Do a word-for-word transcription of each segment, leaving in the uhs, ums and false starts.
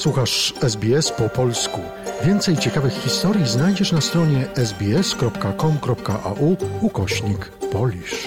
Słuchasz S B S po polsku. Więcej ciekawych historii znajdziesz na stronie sbs.com.au ukośnik Polish.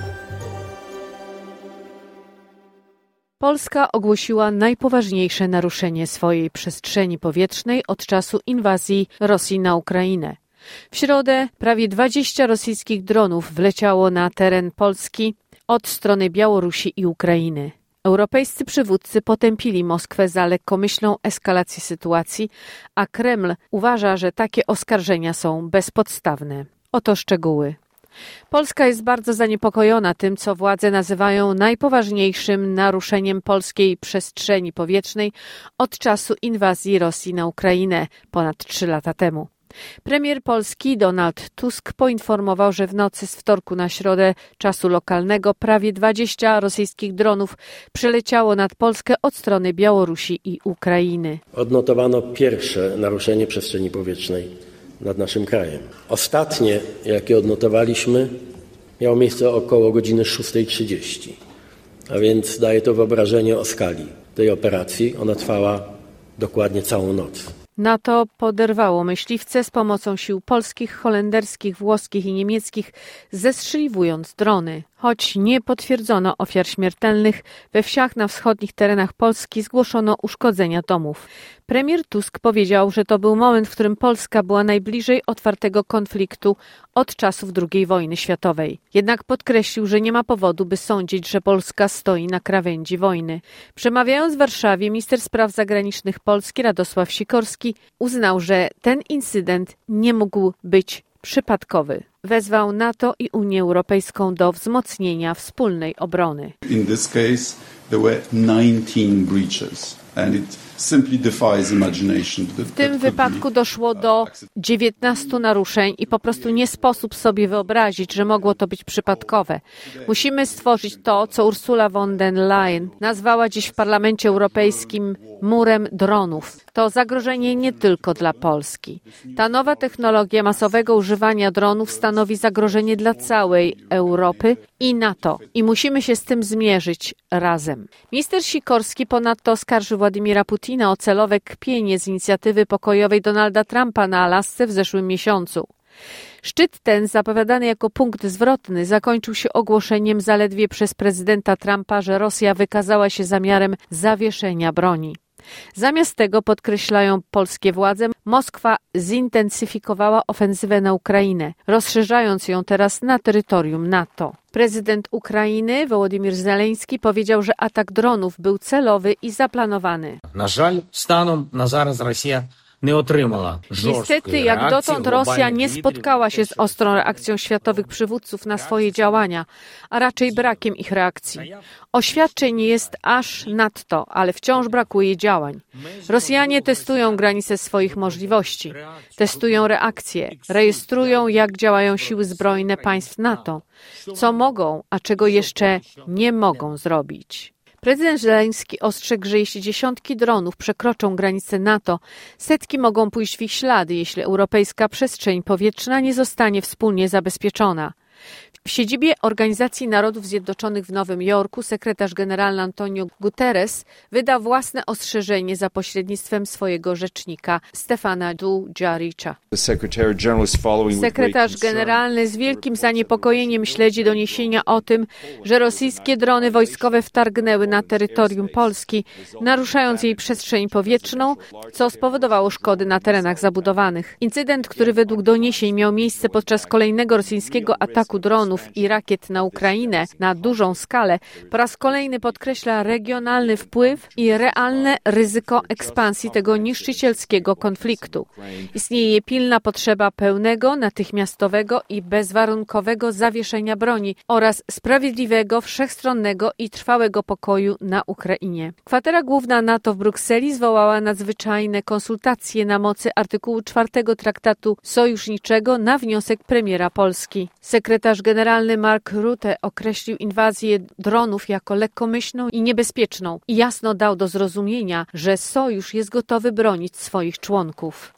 Polska ogłosiła najpoważniejsze naruszenie swojej przestrzeni powietrznej od czasu inwazji Rosji na Ukrainę. W środę prawie dwadzieścia rosyjskich dronów wleciało na teren Polski od strony Białorusi i Ukrainy. Europejscy przywódcy potępili Moskwę za lekkomyślną eskalację sytuacji, a Kreml uważa, że takie oskarżenia są bezpodstawne. Oto szczegóły. Polska jest bardzo zaniepokojona tym, co władze nazywają najpoważniejszym naruszeniem polskiej przestrzeni powietrznej od czasu inwazji Rosji na Ukrainę ponad trzy lata temu. Premier Polski Donald Tusk poinformował, że w nocy z wtorku na środę czasu lokalnego prawie dwadzieścia rosyjskich dronów przeleciało nad Polskę od strony Białorusi i Ukrainy. Odnotowano pierwsze naruszenie przestrzeni powietrznej nad naszym krajem. Ostatnie, jakie odnotowaliśmy, miało miejsce około godziny szóstej trzydzieści. A więc daje to wyobrażenie o skali tej operacji. Ona trwała dokładnie całą noc. NATO poderwało myśliwce z pomocą sił polskich, holenderskich, włoskich i niemieckich, zestrzeliwując drony. Choć nie potwierdzono ofiar śmiertelnych, we wsiach na wschodnich terenach Polski zgłoszono uszkodzenia domów. Premier Tusk powiedział, że to był moment, w którym Polska była najbliżej otwartego konfliktu od czasów drugiej wojny światowej. Jednak podkreślił, że nie ma powodu, by sądzić, że Polska stoi na krawędzi wojny. Przemawiając w Warszawie, minister spraw zagranicznych Polski Radosław Sikorski uznał, że ten incydent nie mógł być przypadkowy. Wezwał NATO i Unię Europejską do wzmocnienia wspólnej obrony. In this case there were nineteen breaches and it simply defies imagination. W tym wypadku doszło do dziewiętnastu naruszeń i po prostu nie sposób sobie wyobrazić, że mogło to być przypadkowe. Musimy stworzyć to, co Ursula von der Leyen nazwała dziś w Parlamencie Europejskim murem dronów. To zagrożenie nie tylko dla Polski. Ta nowa technologia masowego używania dronów stanowi zagrożenie dla całej Europy i NATO. I musimy się z tym zmierzyć razem. Minister Sikorski ponadto oskarżył Władimira Putina o celowe kpienie z inicjatywy pokojowej Donalda Trumpa na Alasce w zeszłym miesiącu. Szczyt ten, zapowiadany jako punkt zwrotny, zakończył się ogłoszeniem zaledwie przez prezydenta Trumpa, że Rosja wykazała się zamiarem zawieszenia broni. Zamiast tego, podkreślają polskie władze, Moskwa zintensyfikowała ofensywę na Ukrainę, rozszerzając ją teraz na terytorium NATO. Prezydent Ukrainy Wołodymyr Zeleński powiedział, że atak dronów był celowy i zaplanowany. Na żal, stanom na zaraz Rosja nie otrzymała. Niestety, jak dotąd Rosja nie spotkała się z ostrą reakcją światowych przywódców na swoje działania, a raczej brakiem ich reakcji. Oświadczeń jest aż nadto, ale wciąż brakuje działań. Rosjanie testują granice swoich możliwości, testują reakcje, rejestrują, jak działają siły zbrojne państw NATO, co mogą, a czego jeszcze nie mogą zrobić. Prezydent Zeleński ostrzegł, że jeśli dziesiątki dronów przekroczą granice NATO, setki mogą pójść w ich ślady, jeśli europejska przestrzeń powietrzna nie zostanie wspólnie zabezpieczona. W siedzibie Organizacji Narodów Zjednoczonych w Nowym Jorku sekretarz generalny Antonio Guterres wydał własne ostrzeżenie za pośrednictwem swojego rzecznika Stefana Dujarricza. Sekretarz generalny z wielkim zaniepokojeniem śledzi doniesienia o tym, że rosyjskie drony wojskowe wtargnęły na terytorium Polski, naruszając jej przestrzeń powietrzną, co spowodowało szkody na terenach zabudowanych. Incydent, który według doniesień miał miejsce podczas kolejnego rosyjskiego ataku dronów i rakiet na Ukrainę na dużą skalę, po raz kolejny podkreśla regionalny wpływ i realne ryzyko ekspansji tego niszczycielskiego konfliktu. Istnieje pilna potrzeba pełnego, natychmiastowego i bezwarunkowego zawieszenia broni oraz sprawiedliwego, wszechstronnego i trwałego pokoju na Ukrainie. Kwatera Główna NATO w Brukseli zwołała nadzwyczajne konsultacje na mocy artykułu czwartego Traktatu Sojuszniczego na wniosek premiera Polski. Sekretarz generalny Generalny Mark Rutte określił inwazję dronów jako lekkomyślną i niebezpieczną i jasno dał do zrozumienia, że sojusz jest gotowy bronić swoich członków.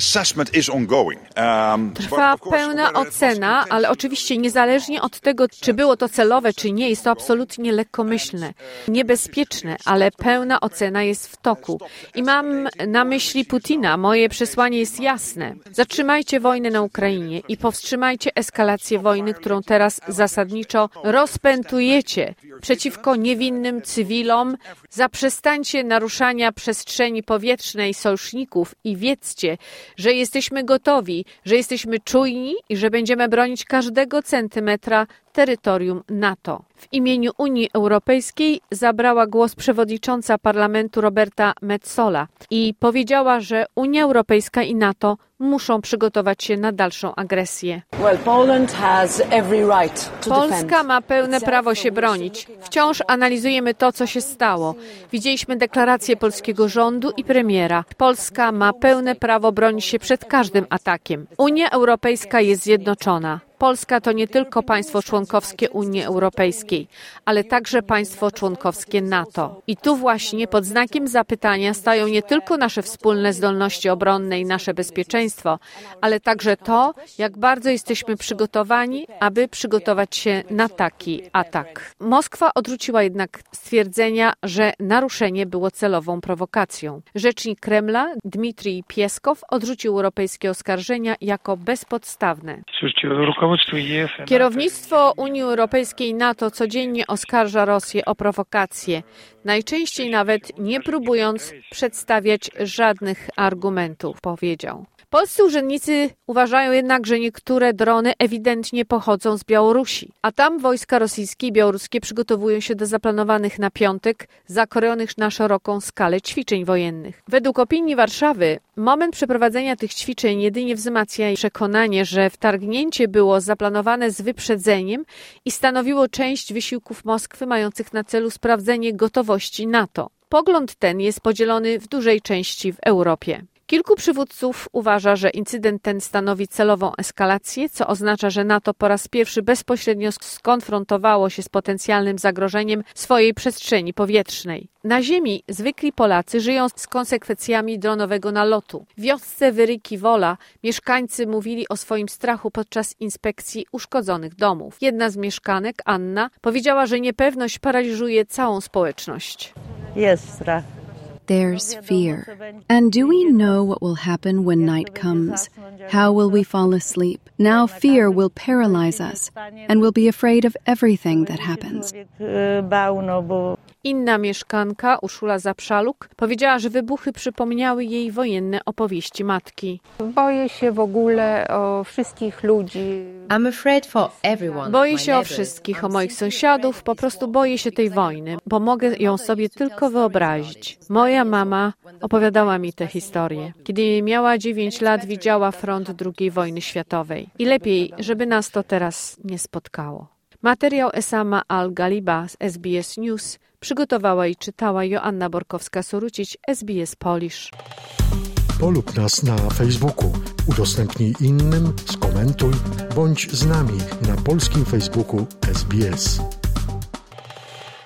Trwa pełna ocena, ale oczywiście niezależnie od tego, czy było to celowe, czy nie, jest to absolutnie lekkomyślne, niebezpieczne, ale pełna ocena jest w toku. I mam na myśli Putina. Moje przesłanie jest jasne. Zatrzymajcie wojnę na Ukrainie i powstrzymajcie eskalację wojny, którą teraz zasadniczo rozpętujecie przeciwko niewinnym cywilom. Zaprzestańcie naruszania przestrzeni powietrznej sojuszników i wiedzcie, że jesteśmy gotowi, że jesteśmy czujni i że będziemy bronić każdego centymetra terytorium NATO. W imieniu Unii Europejskiej zabrała głos przewodnicząca parlamentu Roberta Metsola i powiedziała, że Unia Europejska i NATO muszą przygotować się na dalszą agresję. Polska ma pełne prawo się bronić. Wciąż analizujemy to, co się stało. Widzieliśmy deklarację polskiego rządu i premiera. Polska ma pełne prawo bronić się przed każdym atakiem. Unia Europejska jest zjednoczona. Polska to nie tylko państwo członkowskie Unii Europejskiej, ale także państwo członkowskie NATO. I tu właśnie pod znakiem zapytania stają nie tylko nasze wspólne zdolności obronne i nasze bezpieczeństwo, ale także to, jak bardzo jesteśmy przygotowani, aby przygotować się na taki atak. Moskwa odrzuciła jednak stwierdzenia, że naruszenie było celową prowokacją. Rzecznik Kremla Dmitrij Pieskow odrzucił europejskie oskarżenia jako bezpodstawne. Kierownictwo Unii Europejskiej i NATO codziennie oskarża Rosję o prowokacje, najczęściej nawet nie próbując przedstawiać żadnych argumentów, powiedział. Polscy urzędnicy uważają jednak, że niektóre drony ewidentnie pochodzą z Białorusi, a tam wojska rosyjskie i białoruskie przygotowują się do zaplanowanych na piątek, zakrojonych na szeroką skalę ćwiczeń wojennych. Według opinii Warszawy moment przeprowadzenia tych ćwiczeń jedynie wzmacnia przekonanie, że wtargnięcie było zaplanowane z wyprzedzeniem i stanowiło część wysiłków Moskwy mających na celu sprawdzenie gotowości NATO. Pogląd ten jest podzielony w dużej części w Europie. Kilku przywódców uważa, że incydent ten stanowi celową eskalację, co oznacza, że NATO po raz pierwszy bezpośrednio skonfrontowało się z potencjalnym zagrożeniem swojej przestrzeni powietrznej. Na ziemi zwykli Polacy żyją z konsekwencjami dronowego nalotu. W wiosce Wyryki Wola mieszkańcy mówili o swoim strachu podczas inspekcji uszkodzonych domów. Jedna z mieszkanek, Anna, powiedziała, że niepewność paraliżuje całą społeczność. Jest strach. There's fear. And do we know what will happen when night comes? How will we fall asleep? Now fear will paralyze us, and we'll be afraid of everything that happens. Inna mieszkanka, Urszula Zapszaluk, powiedziała, że wybuchy przypomniały jej wojenne opowieści matki. Boję się w ogóle o wszystkich ludzi. I'm afraid for everyone. Boję się o wszystkich, o moich sąsiadów, po prostu boję się tej wojny, bo mogę ją sobie tylko wyobrazić. Moja mama opowiadała mi tę historię. Kiedy miała dziewięć lat, widziała front drugiej wojny światowej. I lepiej, żeby nas to teraz nie spotkało. Materiał Esama Al-Galiba z S B S News przygotowała i czytała Joanna Borkowska-Sorucić, S B S Polish. Polub nas na Facebooku, udostępnij innym, skomentuj, bądź z nami na polskim Facebooku S B S.